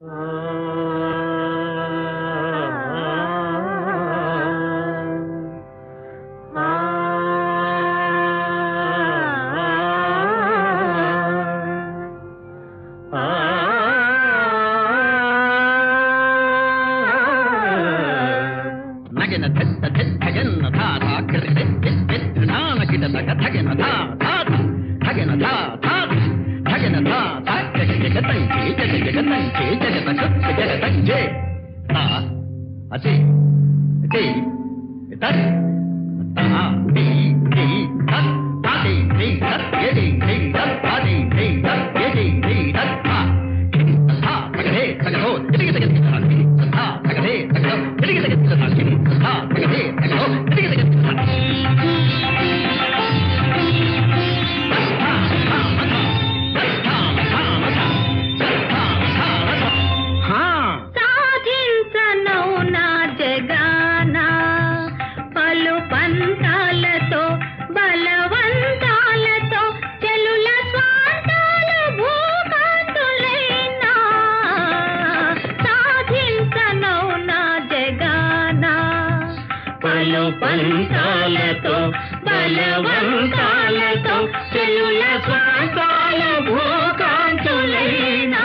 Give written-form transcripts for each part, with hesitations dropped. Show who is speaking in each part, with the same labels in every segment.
Speaker 1: పంతాలతో బలవంతాలతో చెలుల స్వాసాల భూకాంతులైనా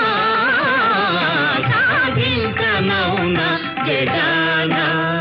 Speaker 1: సాధించనౌన జగాన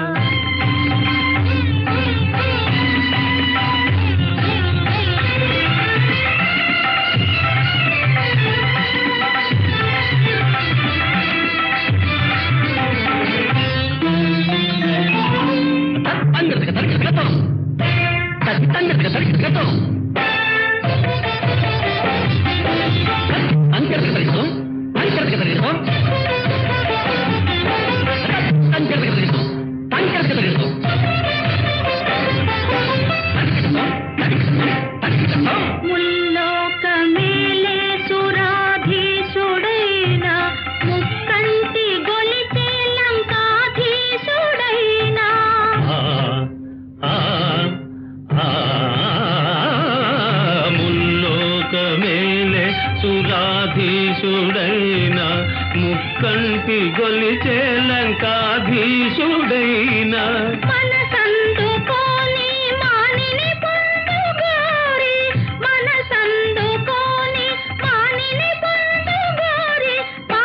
Speaker 1: సురాధీశుడైనా ముక్కంటి గొలిచే లంకాధీశుడైనా మనసందుకోని మానిని పొందుగారి మనసందుకోని మానిని పొందుగారి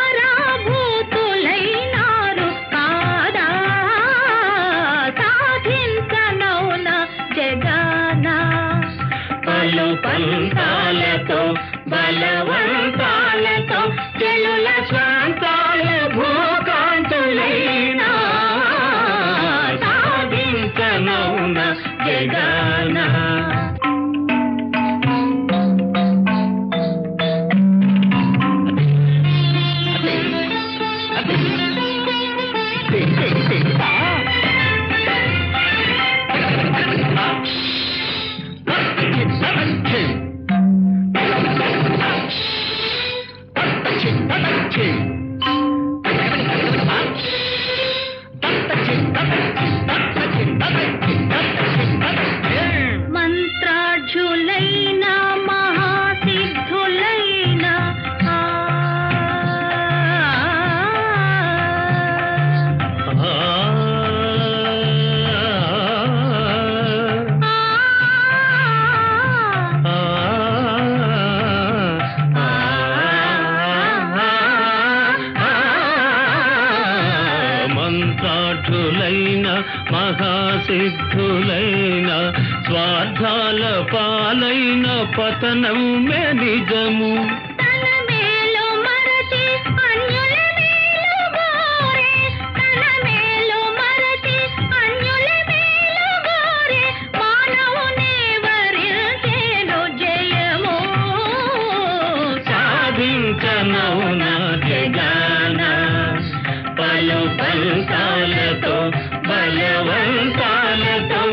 Speaker 1: పరాభూతులైనారు కాదా సాధించనౌన జగాన పలు పంతాలతో బలవంతాలతో చెలుల స్వాంతాల భూకాంతులైనా సాధించనౌన జగాన మంత్రాఢ్యులైన మహాసిద్ధులైన మంత్రాఢ్యులైన మహాసిద్ధులైన స్వార్థాల పాలైన పతనం మే నిజము తన మేలు మరచి అన్యుల మేలు గోరే తన మేలు మరచి అన్యుల మేలు గోరే మానవునే వరించేను జయము సాధించనౌన జగాన పలు పంతాలతో బలవంతాలతో